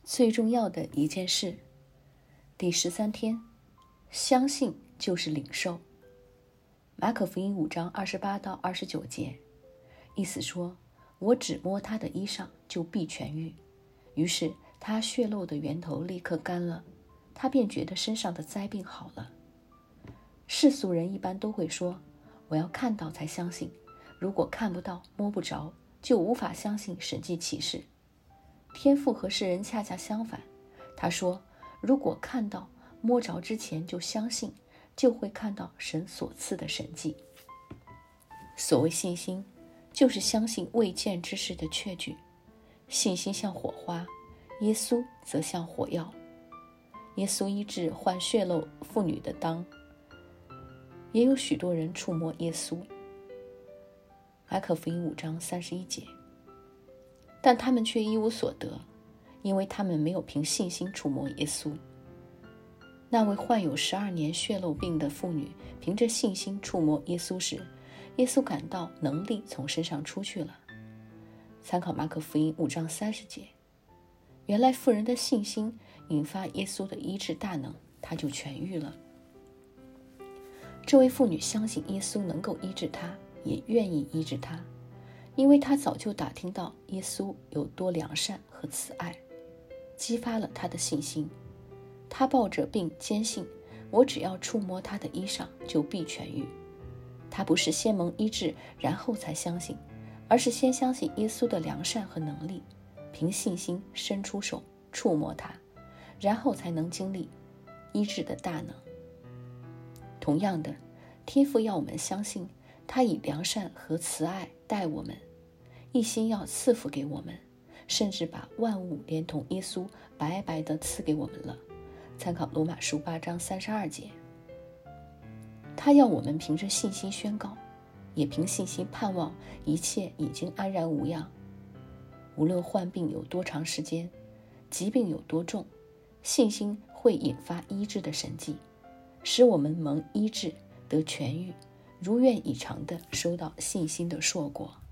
最重要的一件事。第13天，相信就是领受。马可福音5章28到29节，意思说，我只摸他的衣裳就必痊愈。于是他血漏的源头立刻干了，他便觉得身上的灾病好了。世俗人一般都会说，我要看到才相信，如果看不到摸不着，就无法相信神迹奇事。天父和世人恰恰相反，他说，如果看到摸着之前就相信，就会看到神所赐的神迹。所谓信心，就是相信未见之事的确据。信心像火花，耶稣则像火药。耶稣医治患血漏妇女的当，也有许多人触摸耶稣。马可福音5章31节，但他们却一无所得，因为他们没有凭信心触摸耶稣。那位患有12年血漏病的妇女凭着信心触摸耶稣时，耶稣感到能力从身上出去了。参考马可福音5章30节，原来妇人的信心引发耶稣的医治大能，她就痊愈了。这位妇女相信耶稣能够医治她，也愿意医治她，因为她早就打听到耶稣有多良善和慈爱，激发了她的信心。她抱着病坚信，我只要触摸他的衣裳就必痊愈。她不是先蒙医治然后才相信，而是先相信耶稣的良善和能力，凭信心伸出手触摸他，然后才能经历医治的大能。同样的，天父要我们相信他以良善和慈爱待我们，一心要赐福给我们，甚至把万物连同耶稣白白地赐给我们了。参考罗马书8章32节。他要我们凭着信心宣告，也凭信心盼望一切已经安然无恙。无论患病有多长时间，疾病有多重，信心会引发医治的神迹，使我们蒙医治得痊愈，如愿以偿地收到信心的硕果。